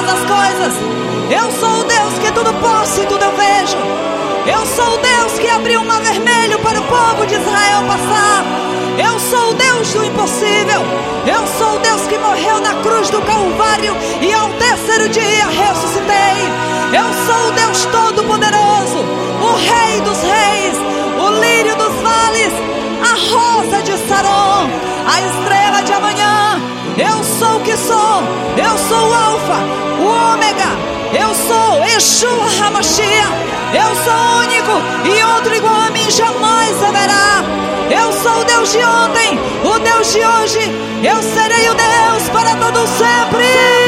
as coisas. Eu sou o Deus que tudo posso e tudo eu vejo. Eu sou o Deus que abriu o mar vermelho para o povo de Israel passar. Eu sou o Deus do impossível. Eu sou o Deus que morreu na cruz do Calvário e ao terceiro dia ressuscitei. Eu sou o Deus todo-poderoso, o Rei dos reis, o lírio dos vales, a rosa de Saron, a estrela de amanhã. Eu sou o que sou. Eu sou o Alfa, o Ômega. Eu sou Yeshua HaMashiach. Eu sou único e outro igual a mim jamais haverá. Eu sou o Deus de ontem, o Deus de hoje. Eu serei o Deus para todo sempre.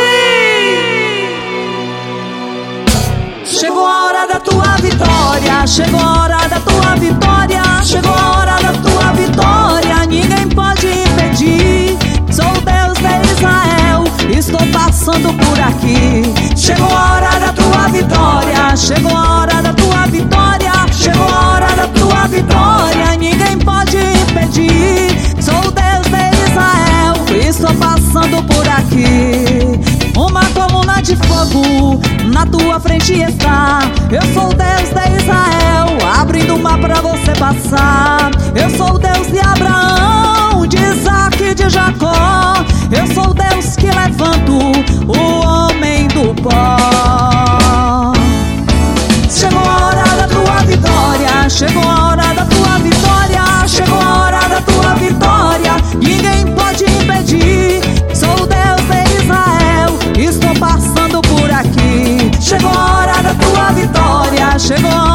Chegou a hora da tua vitória. Chegou a hora da tua vitória. Chegou a hora da tua vitória. Ninguém pode impedir. Sou o Deus de Israel. Estou passando por aqui. Chegou a hora da tua vitória. Chegou a hora da tua vitória. Chegou a hora da tua vitória. Ninguém pode impedir. Sou o Deus de Israel. Estou passando por aqui. Uma coluna de fogo na tua frente está. Eu sou o Deus de Israel, abrindo o mar pra você passar. Eu sou o Deus de Abraão, de Isaac e de Jacó. Eu sou o Deus que levanto o homem do pó. Chegou a hora da tua vitória. Chegou a hora da tua vitória. Chegou a hora da tua vitória. Ninguém pode impedir. Sou o Deus de Israel. Estou passando por aqui. Chegou a hora da tua vitória. Chegou a